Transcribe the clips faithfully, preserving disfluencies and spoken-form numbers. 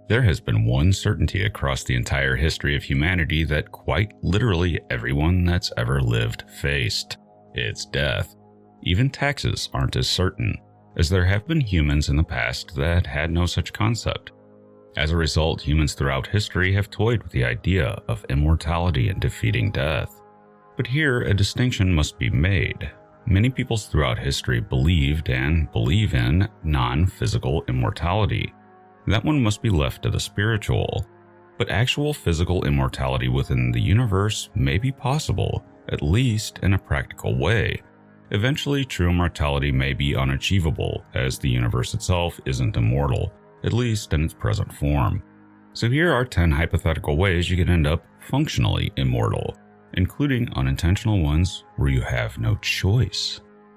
There has been one certainty across the entire history of humanity that quite literally everyone that's ever lived faced. It's death. Even taxes aren't as certain, as there have been humans in the past that had no such concept. As a result, humans throughout history have toyed with the idea of immortality and defeating death. But here, a distinction must be made. Many peoples throughout history believed and believe in non-physical immortality. That one must be left to the spiritual. But actual physical immortality within the universe may be possible, at least in a practical way. Eventually, true immortality may be unachievable, as the universe itself isn't immortal, at least in its present form. So here are ten hypothetical ways you can end up functionally immortal, including unintentional ones where you have no choice.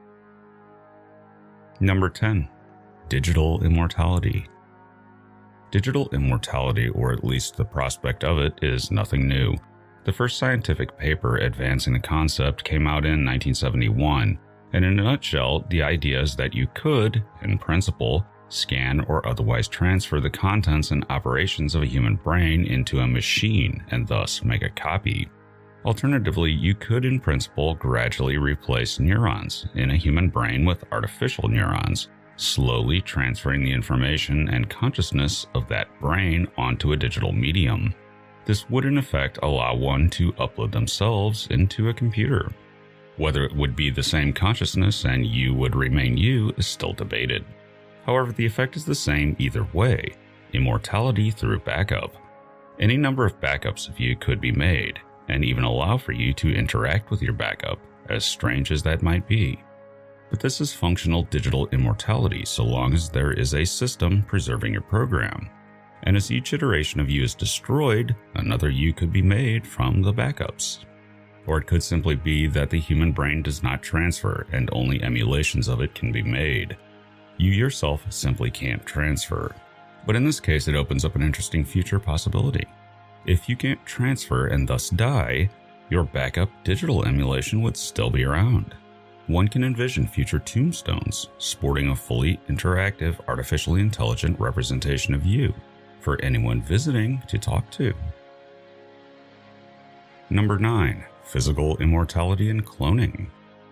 Number ten. Digital immortality. Digital immortality, or at least the prospect of it, is nothing new. The first scientific paper advancing the concept came out in nineteen seventy-one, and in a nutshell, the idea is that you could, in principle, scan or otherwise transfer the contents and operations of a human brain into a machine and thus make a copy. Alternatively, you could in principle gradually replace neurons in a human brain with artificial neurons, slowly transferring the information and consciousness of that brain onto a digital medium. This would in effect allow one to upload themselves into a computer. Whether it would be the same consciousness and you would remain you is still debated. However, the effect is the same either way: immortality through backup. Any number of backups of you could be made, and even allow for you to interact with your backup, as strange as that might be. But this is functional digital immortality so long as there is a system preserving your program. And as each iteration of you is destroyed, another you could be made from the backups. Or it could simply be that the human brain does not transfer and only emulations of it can be made. You yourself simply can't transfer. But in this case, it opens up an interesting future possibility. If you can't transfer and thus die, your backup digital emulation would still be around. One can envision future tombstones sporting a fully interactive, artificially intelligent representation of you for anyone visiting to talk to. Number nine. Physical immortality and cloning.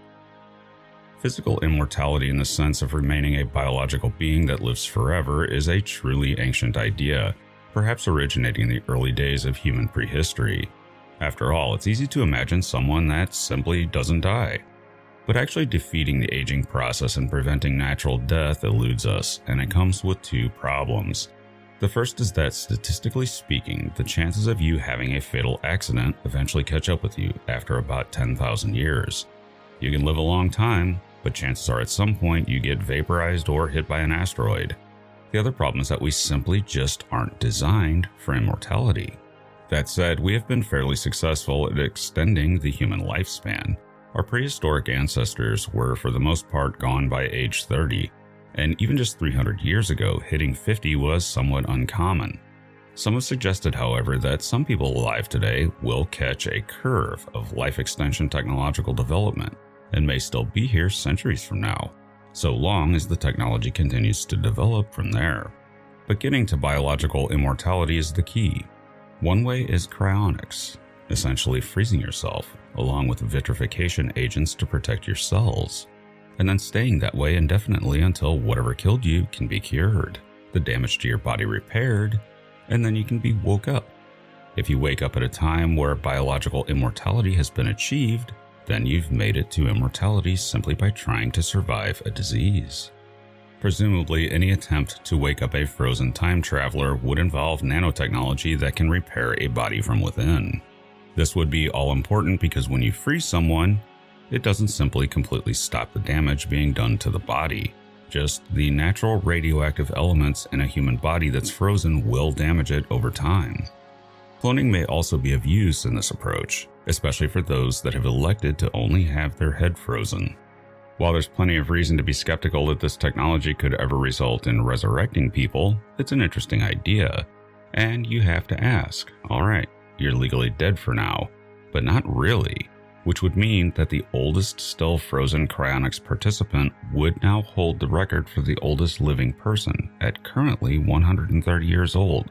Physical immortality in the sense of remaining a biological being that lives forever is a truly ancient idea, perhaps originating in the early days of human prehistory. After all, it's easy to imagine someone that simply doesn't die. But actually defeating the aging process and preventing natural death eludes us, and it comes with two problems. The first is that, statistically speaking, the chances of you having a fatal accident eventually catch up with you after about ten thousand years. You can live a long time, but chances are at some point you get vaporized or hit by an asteroid. The other problem is that we simply just aren't designed for immortality. That said, we have been fairly successful at extending the human lifespan. Our prehistoric ancestors were for the most part gone by age thirty, and even just three hundred years ago, hitting fifty was somewhat uncommon. Some have suggested, however, that some people alive today will catch a curve of life extension technological development and may still be here centuries from now, so long as the technology continues to develop from there. But getting to biological immortality is the key. One way is cryonics, essentially freezing yourself, along with vitrification agents to protect your cells, and then staying that way indefinitely until whatever killed you can be cured, the damage to your body repaired, and then you can be woke up. If you wake up at a time where biological immortality has been achieved, then you've made it to immortality simply by trying to survive a disease. Presumably, any attempt to wake up a frozen time traveler would involve nanotechnology that can repair a body from within. This would be all important because when you freeze someone, it doesn't simply completely stop the damage being done to the body. Just the natural radioactive elements in a human body that's frozen will damage it over time. Cloning may also be of use in this approach, especially for those that have elected to only have their head frozen. While there's plenty of reason to be skeptical that this technology could ever result in resurrecting people, it's an interesting idea. And you have to ask, alright, you're legally dead for now, but not really, which would mean that the oldest still frozen cryonics participant would now hold the record for the oldest living person at currently one hundred thirty years old.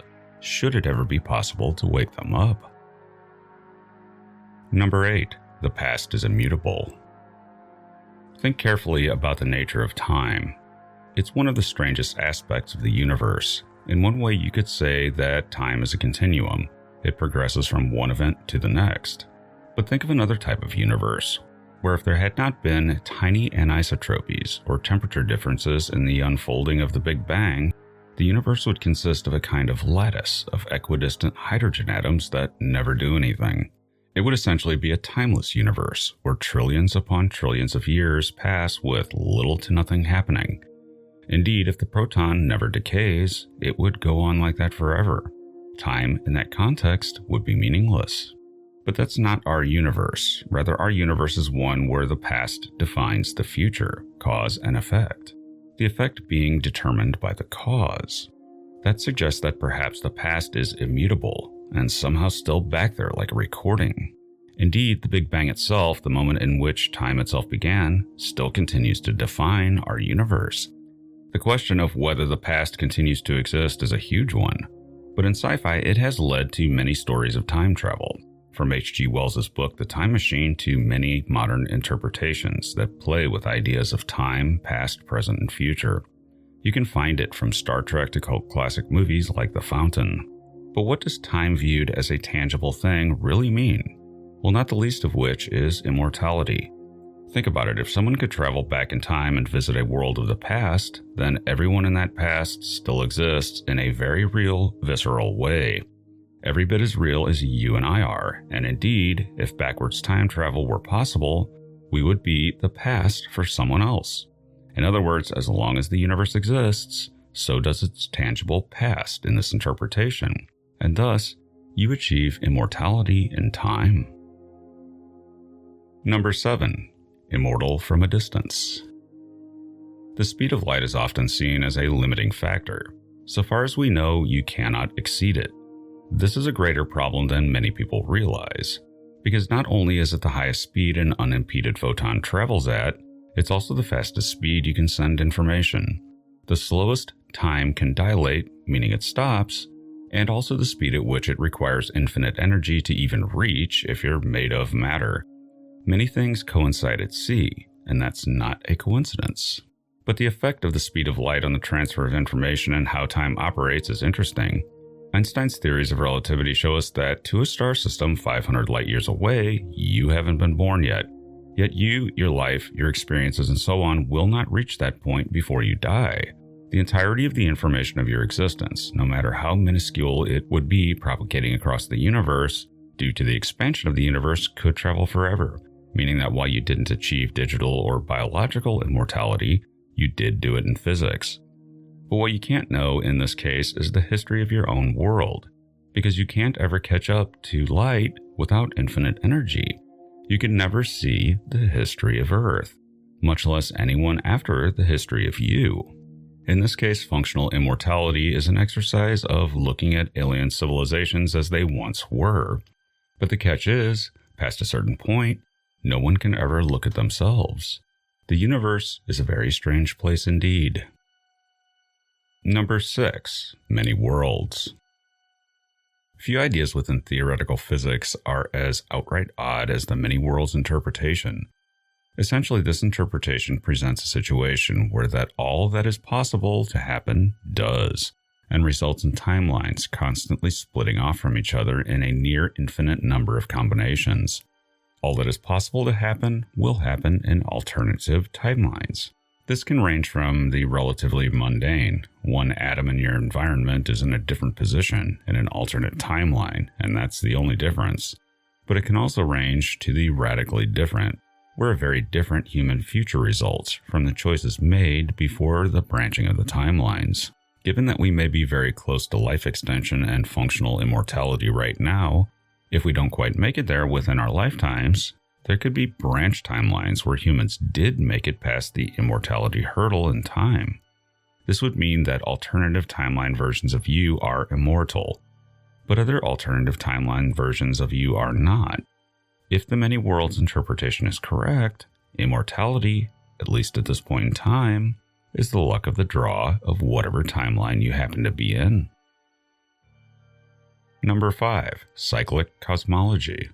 should it ever be possible to wake them up. Number eight. The past is immutable. Think carefully about the nature of time. It's one of the strangest aspects of the universe. In one way, you could say that time is a continuum. It progresses from one event to the next. But think of another type of universe, where if there had not been tiny anisotropies or temperature differences in the unfolding of the Big Bang, the universe would consist of a kind of lattice of equidistant hydrogen atoms that never do anything. It would essentially be a timeless universe, where trillions upon trillions of years pass with little to nothing happening. Indeed, if the proton never decays, it would go on like that forever. Time, in that context, would be meaningless. But that's not our universe. Rather, our universe is one where the past defines the future, cause and effect. The effect being determined by the cause. That suggests that perhaps the past is immutable, and somehow still back there like a recording. Indeed, the Big Bang itself, the moment in which time itself began, still continues to define our universe. The question of whether the past continues to exist is a huge one, but in sci-fi it has led to many stories of time travel, from H G Wells' book The Time Machine to many modern interpretations that play with ideas of time, past, present, and future. You can find it from Star Trek to cult classic movies like The Fountain. But what does time viewed as a tangible thing really mean? Well, not the least of which is immortality. Think about it, if someone could travel back in time and visit a world of the past, then everyone in that past still exists in a very real, visceral way. Every bit as real as you and I are, and indeed, if backwards time travel were possible, we would be the past for someone else. In other words, as long as the universe exists, so does its tangible past in this interpretation. And thus, you achieve immortality in time. Number seven. Immortal from a distance. The speed of light is often seen as a limiting factor. So far as we know, you cannot exceed it. This is a greater problem than many people realize, because not only is it the highest speed an unimpeded photon travels at, it's also the fastest speed you can send information. The slowest time can dilate, meaning it stops, and also the speed at which it requires infinite energy to even reach if you're made of matter. Many things coincide at C, and that's not a coincidence. But the effect of the speed of light on the transfer of information and how time operates is interesting. Einstein's theories of relativity show us that to a star system five hundred light years away, you haven't been born yet. Yet you, your life, your experiences, and so on will not reach that point before you die. The entirety of the information of your existence, no matter how minuscule it would be propagating across the universe, due to the expansion of the universe, could travel forever, meaning that while you didn't achieve digital or biological immortality, you did do it in physics. But what you can't know in this case is the history of your own world, because you can't ever catch up to light without infinite energy. You can never see the history of Earth, much less anyone after the history of you. In this case, functional immortality is an exercise of looking at alien civilizations as they once were. But the catch is, past a certain point, no one can ever look at themselves. The universe is a very strange place indeed. Number six. Many worlds. Few ideas within theoretical physics are as outright odd as the many worlds interpretation. Essentially, this interpretation presents a situation where that all that is possible to happen does, and results in timelines constantly splitting off from each other in a near infinite number of combinations. All that is possible to happen will happen in alternative timelines. This can range from the relatively mundane. One atom in your environment is in a different position in an alternate timeline, and that's the only difference. But it can also range to the radically different, where a very different human future results from the choices made before the branching of the timelines. Given that we may be very close to life extension and functional immortality right now, if we don't quite make it there within our lifetimes, there could be branch timelines where humans did make it past the immortality hurdle in time. This would mean that alternative timeline versions of you are immortal, but other alternative timeline versions of you are not. If the many worlds interpretation is correct, immortality, at least at this point in time, is the luck of the draw of whatever timeline you happen to be in. Number five. Cyclic cosmology.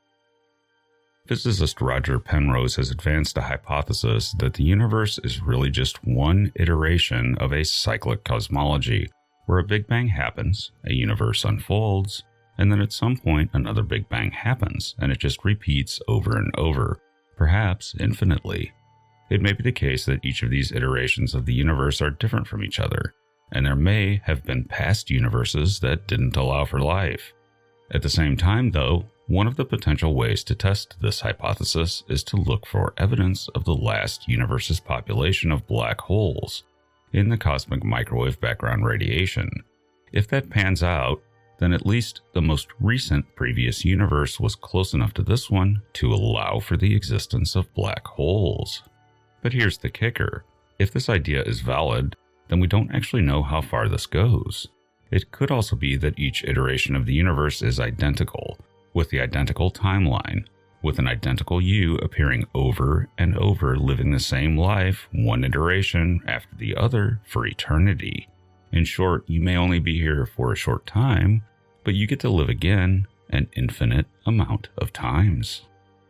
Physicist Roger Penrose has advanced a hypothesis that the universe is really just one iteration of a cyclic cosmology, where a Big Bang happens, a universe unfolds, and then at some point another Big Bang happens, and it just repeats over and over, perhaps infinitely. It may be the case that each of these iterations of the universe are different from each other, and there may have been past universes that didn't allow for life. At the same time, though, one of the potential ways to test this hypothesis is to look for evidence of the last universe's population of black holes in the cosmic microwave background radiation. If that pans out, then at least the most recent previous universe was close enough to this one to allow for the existence of black holes. But here's the kicker. If this idea is valid, then we don't actually know how far this goes. It could also be that each iteration of the universe is identical, with the identical timeline, with an identical you appearing over and over, living the same life, one iteration after the other, for eternity. In short, you may only be here for a short time, but you get to live again an infinite amount of times.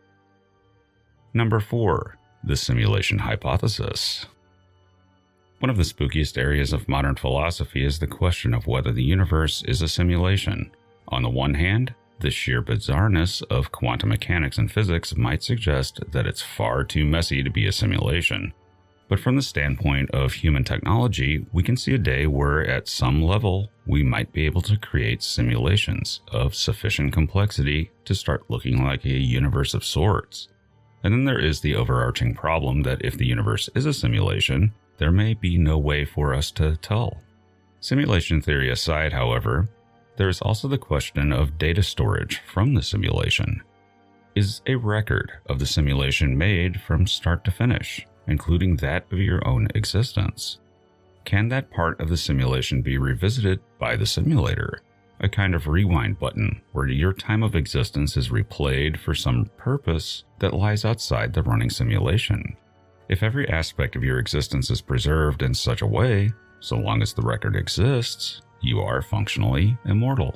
Number four. The simulation hypothesis. One of the spookiest areas of modern philosophy is the question of whether the universe is a simulation. On the one hand, the sheer bizarreness of quantum mechanics and physics might suggest that it's far too messy to be a simulation. But from the standpoint of human technology, we can see a day where at some level we might be able to create simulations of sufficient complexity to start looking like a universe of sorts. And then there is the overarching problem that if the universe is a simulation, there may be no way for us to tell. Simulation theory aside, however, there is also the question of data storage from the simulation. Is a record of the simulation made from start to finish, including that of your own existence? Can that part of the simulation be revisited by the simulator? A kind of rewind button where your time of existence is replayed for some purpose that lies outside the running simulation. If every aspect of your existence is preserved in such a way, so long as the record exists, you are functionally immortal.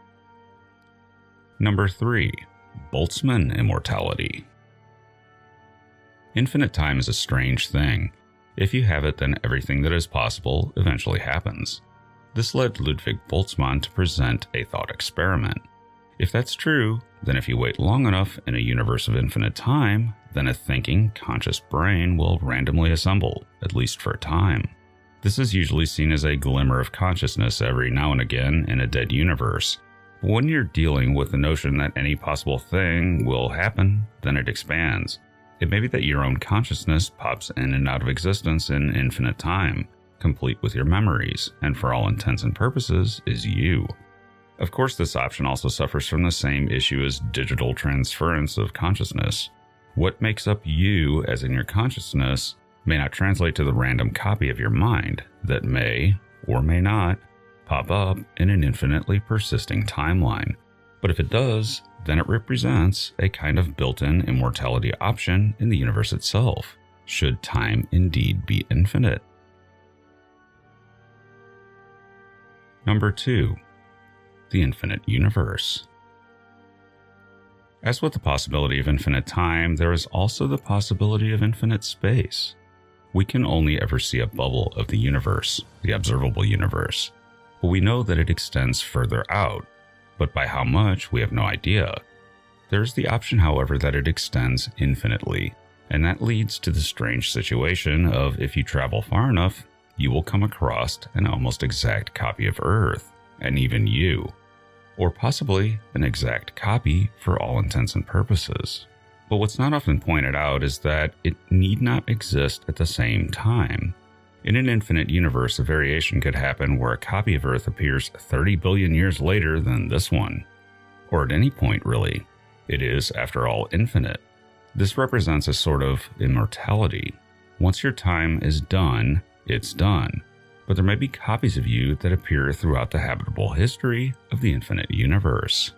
Number three. Boltzmann immortality. Infinite time is a strange thing. If you have it, then everything that is possible eventually happens. This led Ludwig Boltzmann to present a thought experiment. If that's true, then if you wait long enough in a universe of infinite time, then a thinking, conscious brain will randomly assemble, at least for a time. This is usually seen as a glimmer of consciousness every now and again in a dead universe. But when you're dealing with the notion that any possible thing will happen, then it expands. It may be that your own consciousness pops in and out of existence in infinite time, complete with your memories, and for all intents and purposes is you. Of course, this option also suffers from the same issue as digital transference of consciousness. What makes up you, as in your consciousness, may not translate to the random copy of your mind that may, or may not, pop up in an infinitely persisting timeline. But if it does, then it represents a kind of built-in immortality option in the universe itself, should time indeed be infinite. Number two. The infinite universe. As with the possibility of infinite time, there is also the possibility of infinite space. We can only ever see a bubble of the universe, the observable universe, but we know that it extends further out, but by how much we have no idea. There is the option, however, that it extends infinitely, and that leads to the strange situation of if you travel far enough, you will come across an almost exact copy of Earth, and even you, or possibly an exact copy for all intents and purposes. But what's not often pointed out is that it need not exist at the same time. In an infinite universe, a variation could happen where a copy of Earth appears thirty billion years later than this one, or at any point really. It is, after all, infinite. This represents a sort of immortality. Once your time is done, it's done. But there may be copies of you that appear throughout the habitable history of the infinite universe.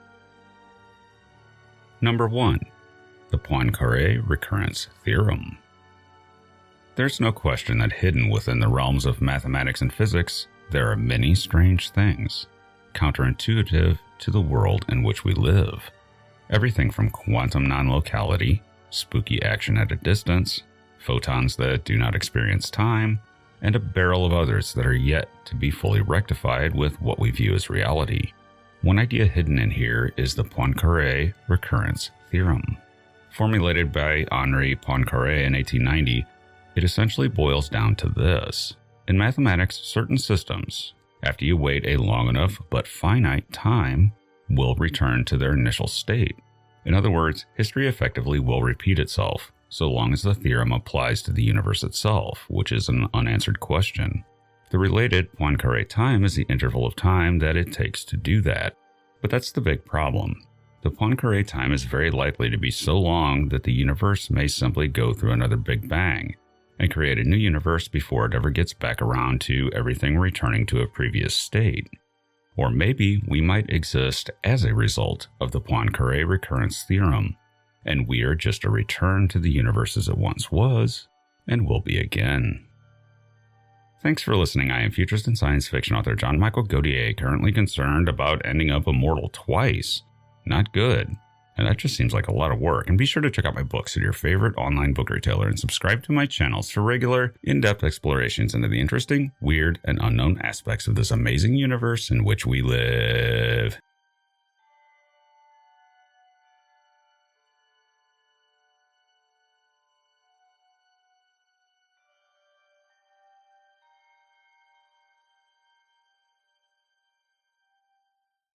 Number one. The Poincaré recurrence theorem. There's no question that hidden within the realms of mathematics and physics, there are many strange things. Counterintuitive to the world in which we live. Everything from quantum non-locality, spooky action at a distance, photons that do not experience time, and a barrel of others that are yet to be fully rectified with what we view as reality. One idea hidden in here is the Poincaré recurrence theorem. Formulated by Henri Poincaré in eighteen ninety, it essentially boils down to this. In mathematics, certain systems, after you wait a long enough but finite time, will return to their initial state. In other words, history effectively will repeat itself, so long as the theorem applies to the universe itself, which is an unanswered question. The related Poincaré time is the interval of time that it takes to do that. But that's the big problem. The Poincaré time is very likely to be so long that the universe may simply go through another Big Bang and create a new universe before it ever gets back around to everything returning to a previous state. Or maybe we might exist as a result of the Poincaré recurrence theorem, and we are just a return to the universe as it once was, and will be again. Thanks for listening. I am futurist and science fiction author John Michael Godier, currently concerned about ending up immortal twice. Not good. And that just seems like a lot of work. And be sure to check out my books at your favorite online book retailer and subscribe to my channels for regular, in-depth explorations into the interesting, weird, and unknown aspects of this amazing universe in which we live.